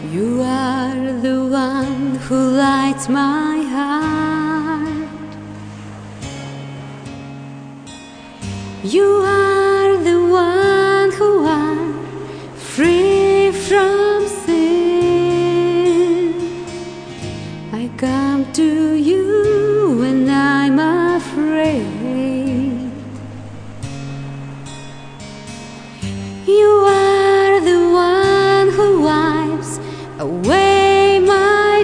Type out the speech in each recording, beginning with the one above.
You are the one who lights my heart. You are the one who are free from sin. I come to you when I'm afraid. You are the one who wipes away my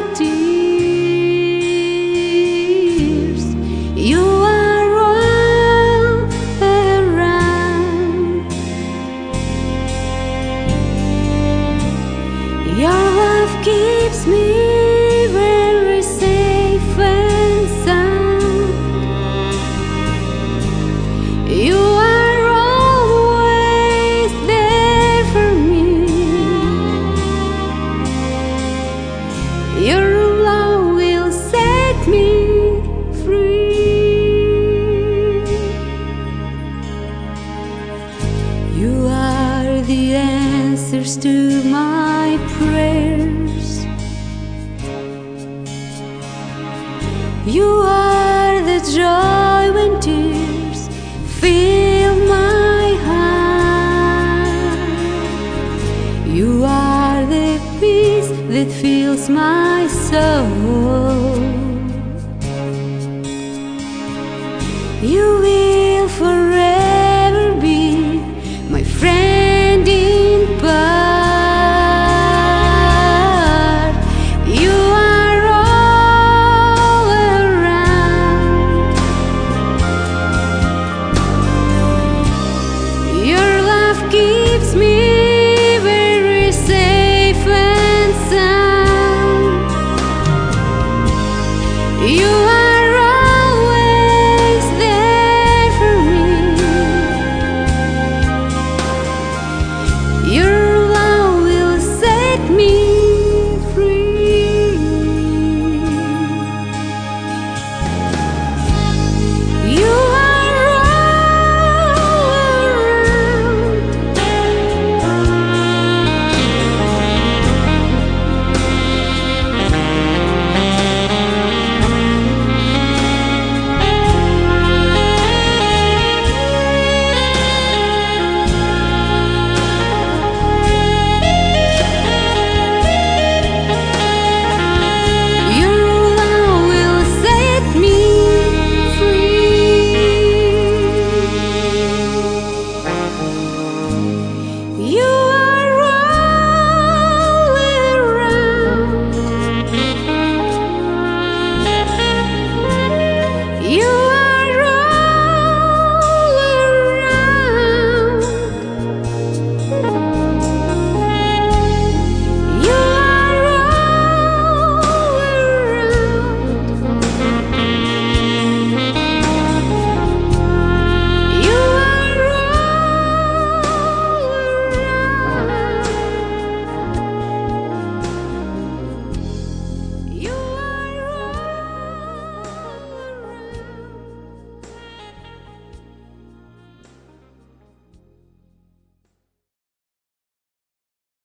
tears. You are all around. Your love keeps me very safe and sound. You are always there for me. Your love will set me free. You are the answers to my prayers. You are the joy when tears fill my heart. You are the peace that fills my soul. You will forever